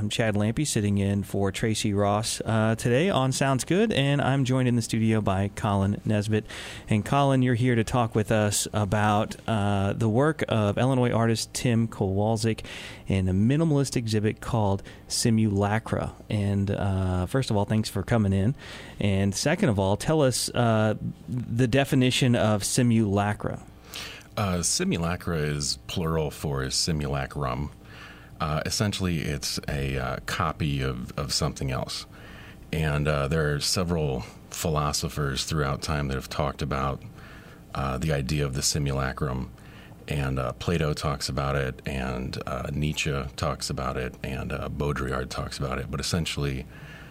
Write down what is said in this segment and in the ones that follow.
I'm Chad Lampe, sitting in for Tracy Ross today on Sounds Good, and I'm joined in the studio by Colin Nesbitt. And Colin, you're here to talk with us about the work of Illinois artist Tim Kowalczyk in a minimalist exhibit called Simulacra. And first of all, thanks for coming in. And second of all, tell us the definition of simulacra. Simulacra is plural for simulacrum. Essentially, it's a copy of something else. And there are several philosophers throughout time that have talked about the idea of the simulacrum. And Plato talks about it, and Nietzsche talks about it, and Baudrillard talks about it. But essentially,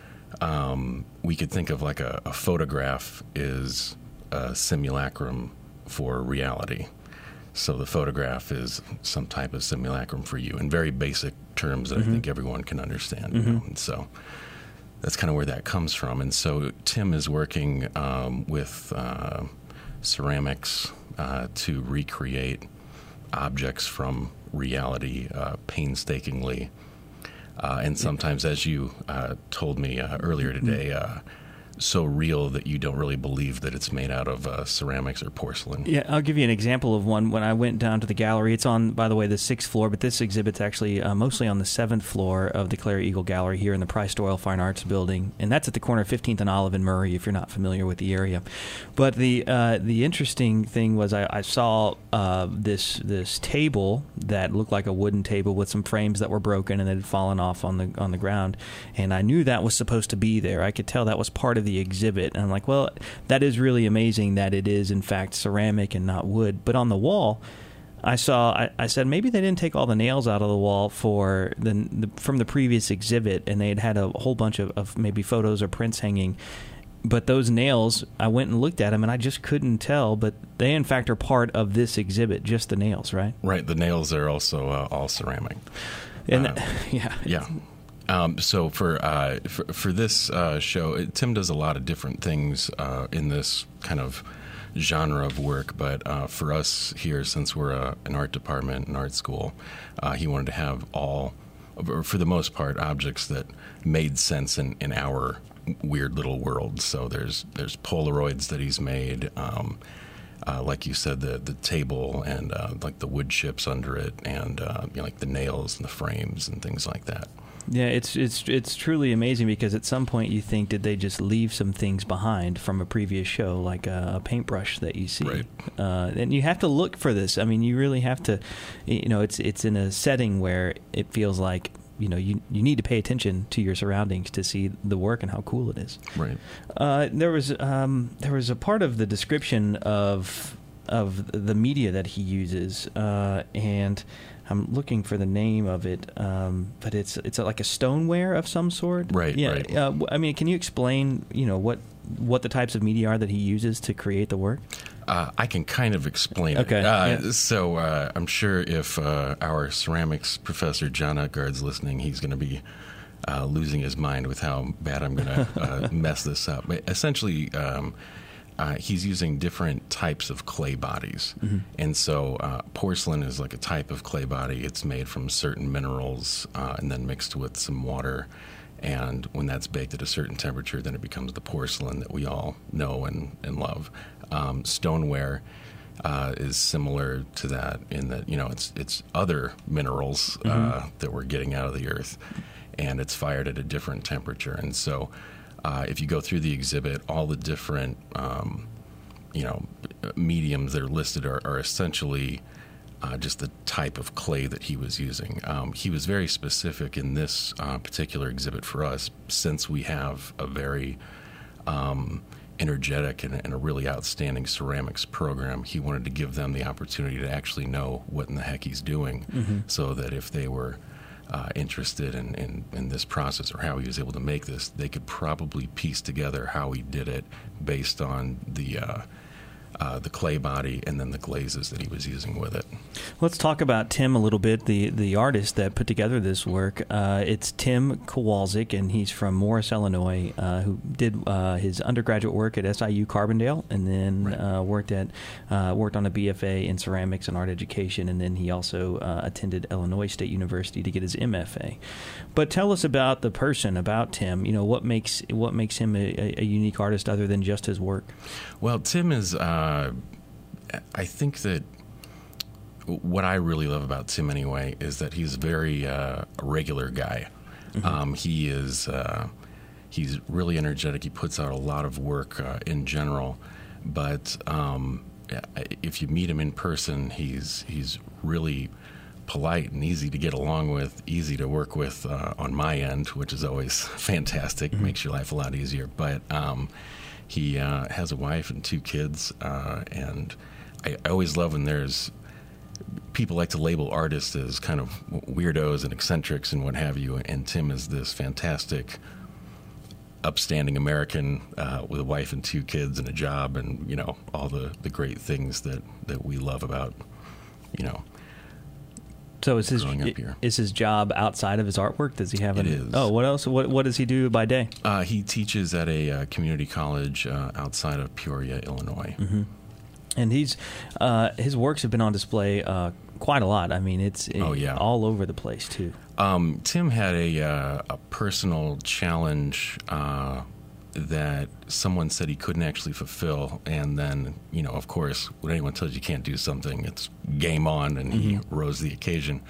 we could think of like a photograph is a simulacrum for reality. So the photograph is some type of simulacrum for you in very basic terms that I think everyone can understand. You know? And so that's kind of where that comes from. And so Tim is working with ceramics to recreate objects from reality painstakingly. And sometimes, as you told me earlier today, so real that you don't really believe that it's made out of ceramics or porcelain. Yeah, I'll give you an example of one. When I went down to the gallery, it's on, by the way, the 6th floor, but this exhibit's actually mostly on the 7th floor of the Clary Eagle Gallery here in the Price Doyle Fine Arts Building, and that's at the corner of 15th and Olive and Murray, if you're not familiar with the area. But the interesting thing was I saw this table that looked like a wooden table with some frames that were broken and that had fallen off on the ground, and I knew that was supposed to be there. I could tell that was part of the exhibit, and I'm like, well, that is really amazing that it is in fact ceramic and not wood. But on the wall, I said maybe they didn't take all the nails out of the wall for from the previous exhibit, and they had a whole bunch of maybe photos or prints hanging. But those nails, I went and looked at them, and I just couldn't tell. But they, in fact, are part of this exhibit, just the nails, right? Right. The nails are also all ceramic. And yeah. So for this show, Tim does a lot of different things in this kind of genre of work. But for us here, since we're an art department, an art school, he wanted to have all, or for the most part, objects that made sense in our weird little world. So there's Polaroids that he's made, like you said, the table and like the wood chips under it, and like the nails and the frames and things like that. Yeah, it's truly amazing, because at some point you think, did they just leave some things behind from a previous show, like a paintbrush that you see? Right. And you have to look for this. I mean, you really have to. It's in a setting where it feels like you need to pay attention to your surroundings to see the work and how cool it is. Right. There was a part of the description of the media that he uses, and I'm looking for the name of it, but it's like a stoneware of some sort. Right. Yeah. Right. I mean, can you explain, what the types of media are that he uses to create the work? I can kind of explain it. Okay. So I'm sure if our ceramics professor, John Utgard's listening, he's going to be losing his mind with how bad I'm going to mess this up. But essentially, he's using different types of clay bodies. And so porcelain is like a type of clay body. It's made from certain minerals and then mixed with some water. And when that's baked at a certain temperature, then it becomes the porcelain that we all know and love. Stoneware is similar to that in that, it's other minerals that we're getting out of the earth, and it's fired at a different temperature. And so if you go through the exhibit, all the different, mediums that are listed are essentially just the type of clay that he was using. He was very specific in this particular exhibit for us, since we have a very energetic and a really outstanding ceramics program. He wanted to give them the opportunity to actually know what in the heck he's doing, so that if they were interested in this process or how he was able to make this, they could probably piece together how he did it based on the the clay body, and then the glazes that he was using with it. Let's talk about Tim a little bit, the artist that put together this work. It's Tim Kowalczyk, and he's from Morris, Illinois, who did his undergraduate work at SIU Carbondale, and then worked on a BFA in ceramics and art education, and then he also attended Illinois State University to get his MFA. But tell us about the person, about Tim. You know, what makes him a unique artist other than just his work? Well, Tim is, I think that what I really love about Tim anyway is that he's very a regular guy. Mm-hmm. He's really energetic. He puts out a lot of work in general, but if you meet him in person, he's really polite and easy to get along with, easy to work with on my end, which is always fantastic. Mm-hmm. Makes your life a lot easier. But he has a wife and 2 kids, and I always love when there's people like to label artists as kind of weirdos and eccentrics and what have you, and Tim is this fantastic, upstanding American with a wife and 2 kids and a job, and you know all the great things that we love about, you know. So is his job outside of his artwork? Does he have it is. Oh, what else? What does he do by day? He teaches at a community college outside of Peoria, Illinois. Mm-hmm. And his works have been on display quite a lot. I mean, it's all over the place too. Tim had a personal challenge that someone said he couldn't actually fulfill, and then, you know, of course, when anyone tells you can't do something, it's game on, and he rose to the occasion.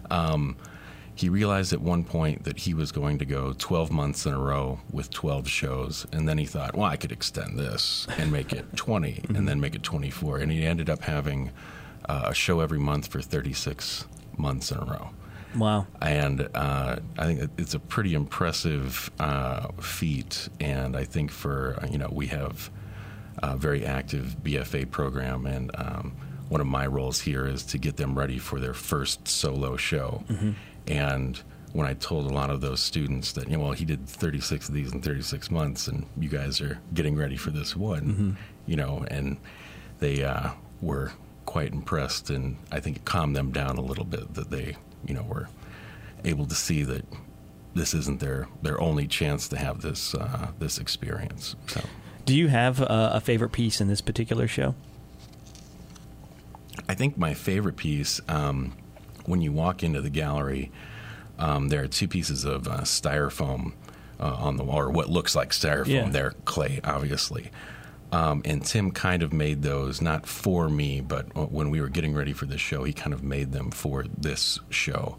He realized at one point that he was going to go 12 months in a row with 12 shows, and then he thought, well, I could extend this and make it 20, and then make it 24, and he ended up having a show every month for 36 months in a row. Wow. And I think it's a pretty impressive feat, and I think we have a very active BFA program, and one of my roles here is to get them ready for their first solo show. Mm-hmm. And when I told a lot of those students that, he did 36 of these in 36 months, and you guys are getting ready for this one, and they were quite impressed, and I think it calmed them down a little bit that they, were able to see that this isn't their only chance to have this this experience. So, do you have a favorite piece in this particular show? I think my favorite piece, when you walk into the gallery, there are 2 pieces of styrofoam on the wall, or what looks like styrofoam. Yeah. They're clay, obviously. And Tim kind of made those, not for me, but when we were getting ready for this show, he kind of made them for this show.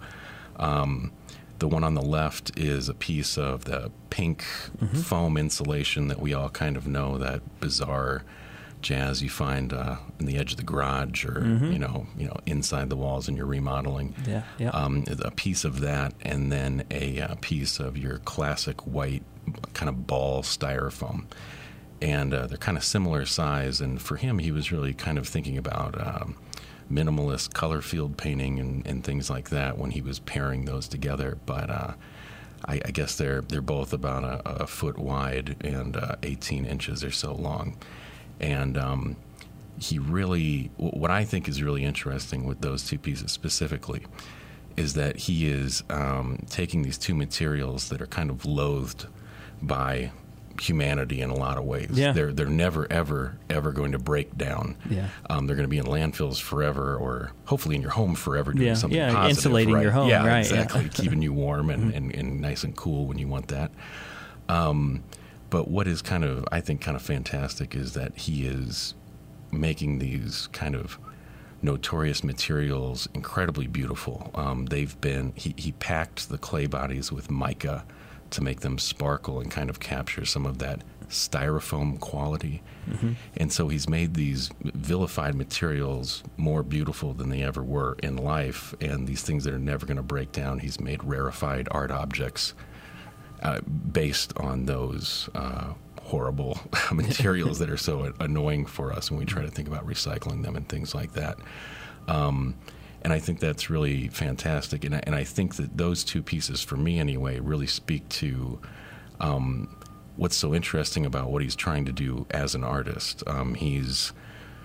The one on the left is a piece of the pink foam insulation that we all kind of know, that bizarre jazz you find in the edge of the garage, or inside the walls in your remodeling. Yeah, yeah. A piece of that, and then a piece of your classic white kind of ball styrofoam. And they're kind of similar size, and for him, he was really kind of thinking about minimalist color field painting and things like that when he was pairing those together. But I guess they're both about a foot wide and 18 inches or so long. And he really, what I think is really interesting with those 2 pieces specifically, is that he is taking these 2 materials that are kind of loathed by humanity in a lot of ways. Yeah. They're never, ever going to break down. Yeah. They're going to be in landfills forever, or hopefully in your home forever, doing something positive. Insulating your home, yeah, right. Exactly. Keeping you warm and nice and cool when you want that. But what is I think kind of fantastic is that he is making these kind of notorious materials incredibly beautiful. He packed the clay bodies with mica to make them sparkle and kind of capture some of that styrofoam quality. Mm-hmm. And so he's made these vilified materials more beautiful than they ever were in life, and these things that are never going to break down, he's made rarefied art objects based on those horrible materials that are so annoying for us when we try to think about recycling them and things like that. And I think that's really fantastic. And I think that those 2 pieces, for me anyway, really speak to what's so interesting about what he's trying to do as an artist. He's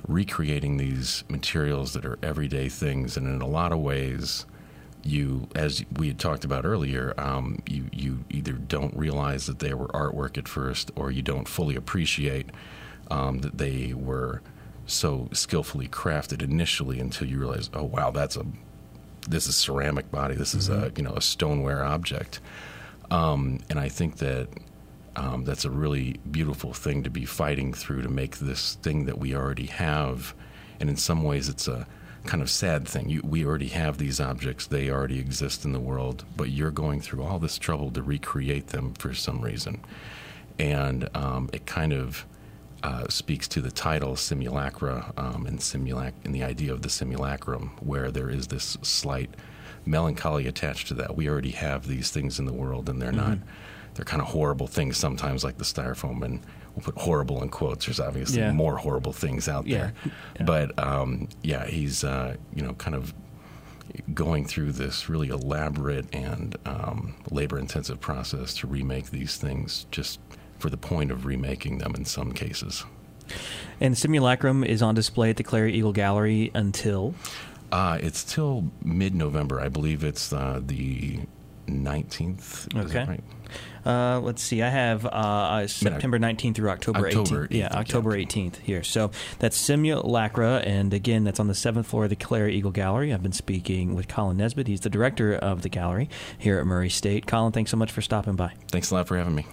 recreating these materials that are everyday things, and in a lot of ways, you, as we had talked about earlier, you either don't realize that they were artwork at first, or you don't fully appreciate that they were so skillfully crafted initially until you realize, oh wow, this is ceramic body, this is a stoneware object, and I think that that's a really beautiful thing to be fighting through, to make this thing that we already have, and in some ways it's a kind of sad thing. We already have these objects, they already exist in the world, but you're going through all this trouble to recreate them for some reason, and it kind of speaks to the title Simulacra, and the idea of the simulacrum, where there is this slight melancholy attached to that. We already have these things in the world, and they're not. They're kind of horrible things sometimes, like the styrofoam, and we'll put horrible in quotes. There's obviously more horrible things out there, but he's kind of going through this really elaborate and labor-intensive process to remake these things, just for the point of remaking them in some cases. And Simulacrum is on display at the Clary Eagle Gallery until? It's till mid-November. I believe it's the 19th. Okay. Is that right? Let's see. I have September 19th through October 18th. Yeah, October 18th here. So that's Simulacra, and again, that's on the 7th floor of the Clary Eagle Gallery. I've been speaking with Colin Nesbitt. He's the director of the gallery here at Murray State. Colin, thanks so much for stopping by. Thanks a lot for having me.